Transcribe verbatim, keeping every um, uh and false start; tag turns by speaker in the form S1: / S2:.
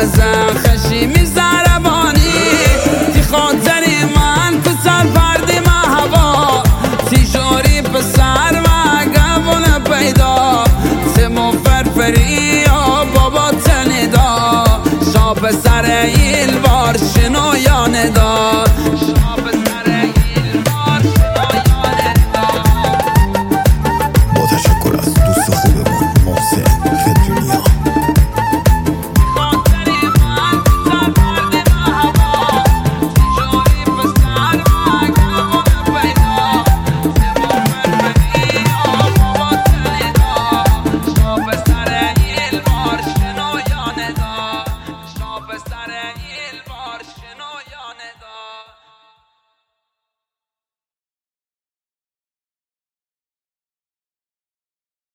S1: ازم خشیمی زربانی تی خاطری من پسر پردی ما هوا تی جوری پسر و گبون پیدا تی مفرفری و بابا تنیدا شا پسر ایل بار شنو یاندا شا پسر ایل بار شنو یاندا.
S2: با تشکر از دوست خوبمون محسن خدرونیا.
S1: Stare